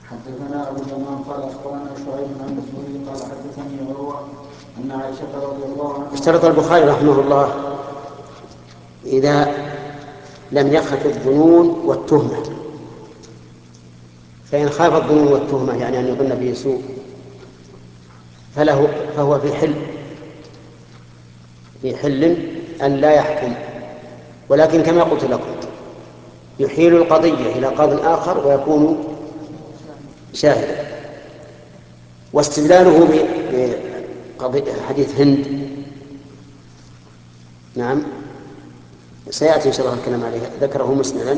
حدثنا أبو اليمان قال أخبرنا شعيب عن الزهري قال حدثني عروة أن عائشة رضي الله عنها. اشترط البخاري رحمه الله إذا لم يخف الظنون والتهمة، فإن خاف الظنون والتهمة يعني أن يظن به سوء فهو في حل أن لا يحكم، ولكن كما قلت لكم يحيل القضية إلى قاض آخر ويكون شاهدا. واستدلاله بحديث هند نعم سيأتي إن شاء الله الكلام عليه، ذكره مسندا.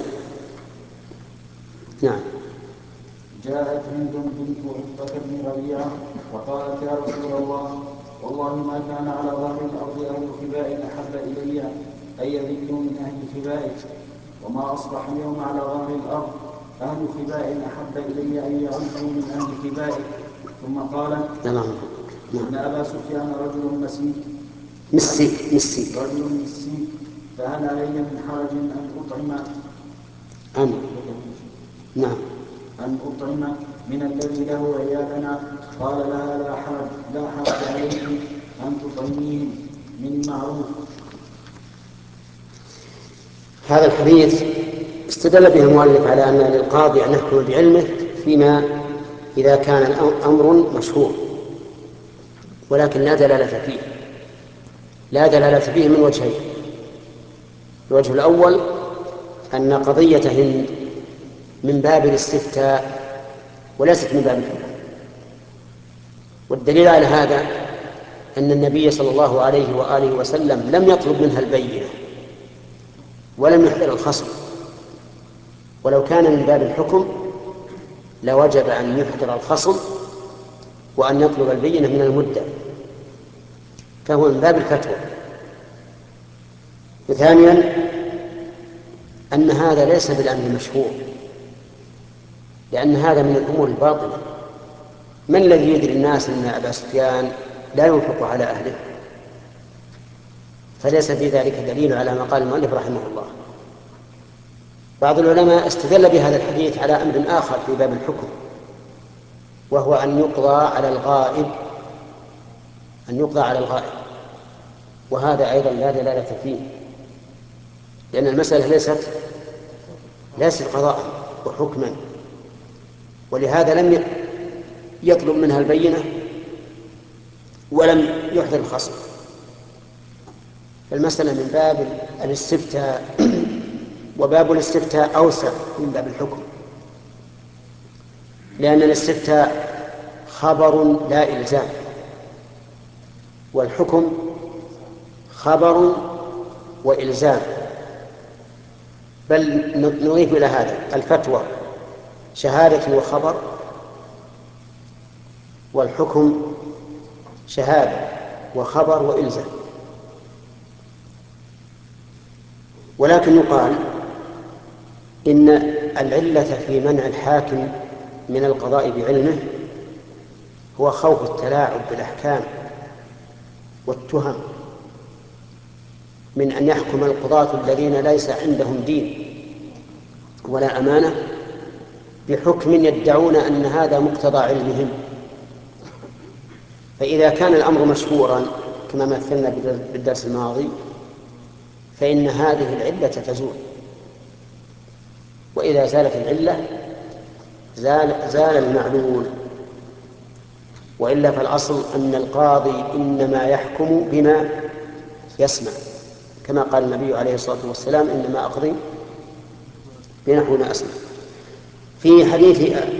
نعم. جاءت هند بنت عتبة بن ربيعة وقالت يا رسول الله والله ما كان على ظهر الأرض أهل خباء أحب إلي أن يذلوا من أهل خبائك، وما أصبح اليوم على ظهر الأرض أهل خباء أحب إلي أن يعزوا من أهل خبائك. ثم قال إن أبا سفيان رجل مسي فهل علي من حرج أن أطعم من الذي له عيالنا؟ قال لها لا حرج عليك أن تطعميهم من معروف. هذا الحديث استدل به المؤلف على أن للقاضي أن يحكم بعلمه فيما إذا كان الأمر مشهور، ولكن لا دلالة فيه من وجهين. الوجه الأول أن قضية هند من باب الاستفتاء وليست من باب الحكم، والدليل على هذا أن النبي صلى الله عليه وآله وسلم لم يطلب منها البينة ولم يحضر الخصم، ولو كان من باب الحكم لوجب أن يحضر الخصم وأن يطلب البينة من المدعي، فهو من باب الفتوى. وثانيا أن هذا ليس بالأمر المشهور، لأن هذا من الأمور الباطلة. من الذي يدري الناس أن أبا سفيان لا ينفق على أهله؟ فليس في ذلك دليل على ما قال المؤلف رحمه الله. بعض العلماء استدل بهذا الحديث على أمر آخر في باب الحكم، وهو أن يقضى على الغائب، وهذا أيضا لا دلالة فيه، لأن المسألة ليست قضاء وحكما، ولهذا لم يطلب منها البينة ولم يحضر الخصم. فالمسألة من باب الاستفتاء، وباب الاستفتاء أوسع من باب الحكم، لأن الاستفتاء خبر لا إلزام، والحكم خبر وإلزام. بل نضيف إلى هذا الفتوى شهادة وخبر، والحكم شهادة وخبر وإلزام. ولكن يقال إن العلة في منع الحاكم من القضاء بعلمه هو خوف التلاعب بالأحكام والتهم، من أن يحكم القضاة الذين ليس عندهم دين ولا أمانة بحكم يدعون أن هذا مقتضى علمهم. فإذا كان الأمر مشهورا كما مثلنا بالدرس الماضي فإن هذه العلة تزول، وإذا زالت العلة زال المعلول. وإلا فالأصل أن القاضي إنما يحكم بما يسمع، كما قال النبي عليه الصلاة والسلام إنما أقضي بنحو ما أسمع. في حديث